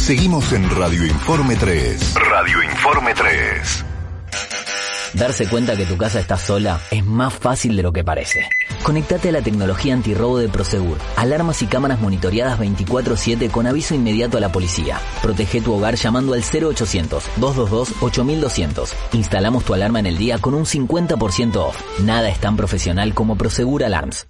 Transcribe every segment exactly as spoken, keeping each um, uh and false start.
Seguimos en Radio Informe tres. Radio Informe tres. Darse cuenta que tu casa está sola es más fácil de lo que parece. Conectate a la tecnología antirrobo de Prosegur. Alarmas y cámaras monitoreadas veinticuatro siete con aviso inmediato a la policía. Protege tu hogar llamando al cero ochocientos, doscientos veintidós, ocho mil doscientos. Instalamos tu alarma en el día con un cincuenta por ciento off. Nada es tan profesional como Prosegur Alarms.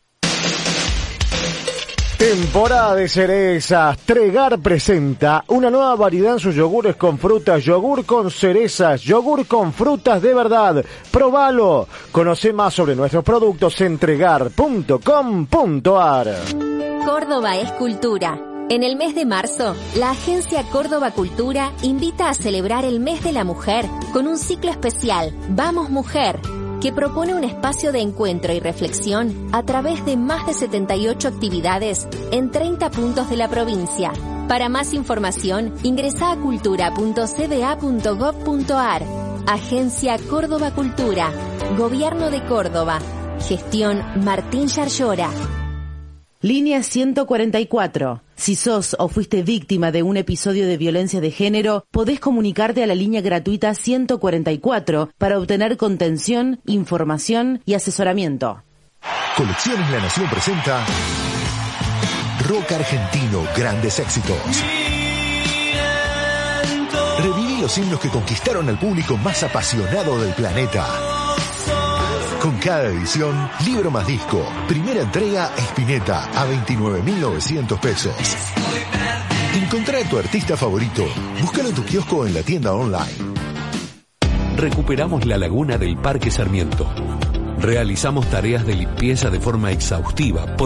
Temporada de cerezas. Tregar presenta una nueva variedad en sus yogures con frutas, yogur con cerezas, yogur con frutas de verdad. Probalo. Conoce más sobre nuestros productos en tregar punto com punto ar. Córdoba es cultura. En el mes de marzo, la agencia Córdoba Cultura invita a celebrar el mes de la mujer con un ciclo especial, Vamos Mujer, que propone un espacio de encuentro y reflexión a través de más de setenta y ocho actividades en treinta puntos de la provincia. Para más información, ingresa a cultura punto c b a punto gob punto ar. Agencia Córdoba Cultura. Gobierno de Córdoba. Gestión Martín Yarlora. Línea ciento cuarenta y cuatro. Si sos o fuiste víctima de un episodio de violencia de género, podés comunicarte a la línea gratuita ciento cuarenta y cuatro para obtener contención, información y asesoramiento. Colecciones La Nación presenta Rock Argentino, grandes éxitos. Reviví los himnos que conquistaron al público más apasionado del planeta. Con cada edición, libro más disco. Primera entrega, Spinetta, a veintinueve mil novecientos pesos. Encontrá a tu artista favorito. Búscalo en tu kiosco o en la tienda online. Recuperamos la laguna del Parque Sarmiento. Realizamos tareas de limpieza de forma exhaustiva. Por